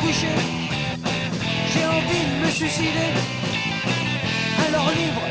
coucher, j'ai envie de me suicider. Alors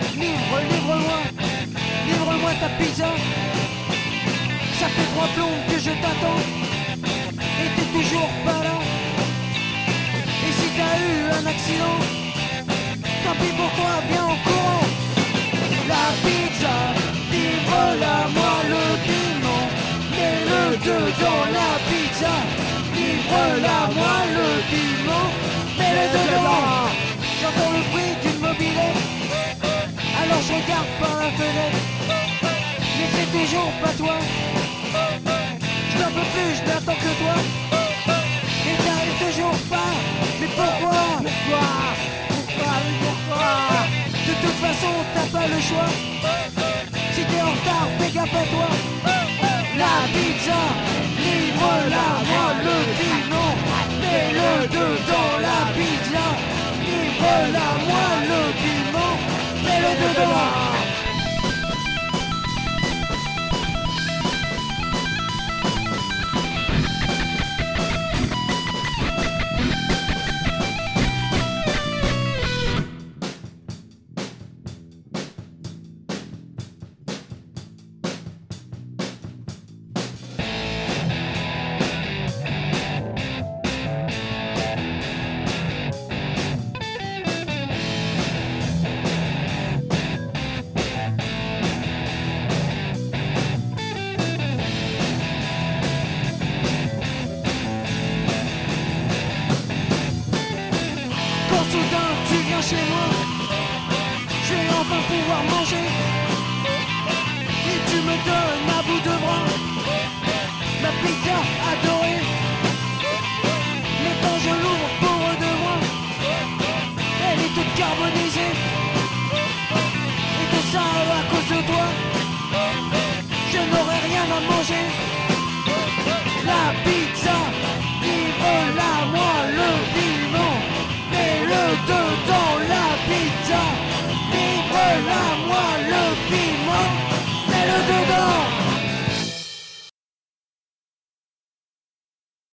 livre-moi ta pizza. Ça fait 3 plombs que je t'attends et t'es toujours pas là. Et si t'as eu un accident, tant pis pour toi, viens en courant. La pizza, livre-la moi le piment, mets-le dedans la pizza. Livre-la moi le piment, mets-le dedans. J'entends le bruit d'une mobilette, alors je regarde par la fenêtre, mais c'est toujours pas toi. Je n'en peux plus, je n'attends que toi. Et t'arrives toujours pas. Mais pourquoi? Pourquoi? De toute façon, t'as pas le choix. Si t'es en retard, fais gaffe à toi. La pizza, livre-la moi le piment, mets-le dedans la pizza. Livre-la moi le piment, mets-le dedans. Soudain tu viens chez moi, je vais enfin pouvoir manger. Et tu me donnes à bout de bras ma pizza adorée. Mais quand je l'ouvre pour de moi, elle est toute carbonisée. Et tout ça à cause de toi, je n'aurai rien à manger. La pizza, livre-la moi le piment, mets-le dedans la pizza.